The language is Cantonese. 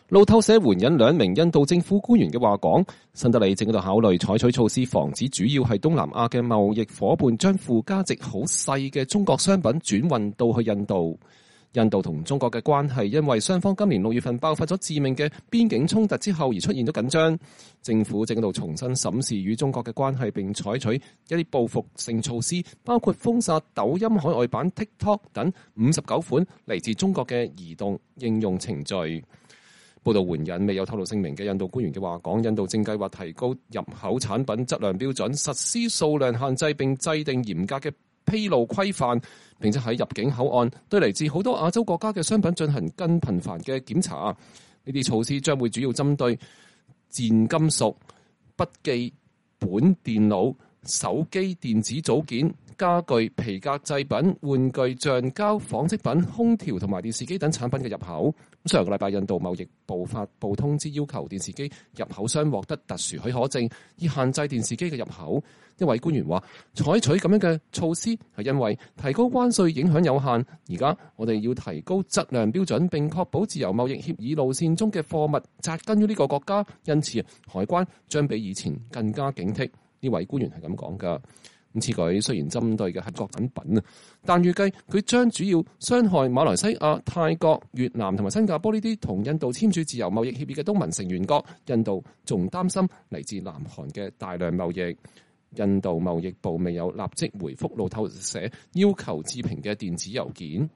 路透社援引2名印度政府官員嘅話講，新德里正喺度考慮採取措施，防止主要係東南亞嘅貿易夥伴將附加值好細嘅中國商品轉運到去印度。印度同中國嘅關係因為雙方今年6月份爆發咗致命嘅邊境衝突之後而出現咗緊張，政府正喺度重新審視與中國嘅關係，並採取一啲報復性措施，包括封殺抖音海外版 TikTok 等59款嚟自中國嘅移動應用程序。報道援引未有透露姓名嘅印度官員嘅話講，印度正計劃提高入口產品質量標準，實施數量限制，並制定嚴格嘅披露規範，並且喺入境口岸對嚟自好多亞洲國家嘅商品進行更頻繁嘅檢查。呢啲措施將會主要針對賤金屬、筆記本電腦、手機電子組件、家具、皮革製品、玩具、橡膠、紡織品、空調同埋電視機等產品嘅入口。上個禮拜，印度貿易部發布通知，要求電視機入口商獲得特殊許可證，以限制電視機嘅入口。一位官員話，採取咁樣嘅措施係因為提高關稅影響有限，而家我哋要提高質量標準，並確保自由貿易協議路線中嘅貨物扎根於呢個國家，因此海關將比以前更加警惕。呢位官員係咁講㗎。咁此舉雖然針對嘅係國產品啊，但預計佢將主要傷害馬來西亞、泰國、越南同埋新加坡呢啲同印度簽署自由貿易協議嘅東盟成員國。印度仲擔心嚟自南韓嘅大量貿易。印度貿易部未有立即回覆路透社要求置評嘅電子郵件。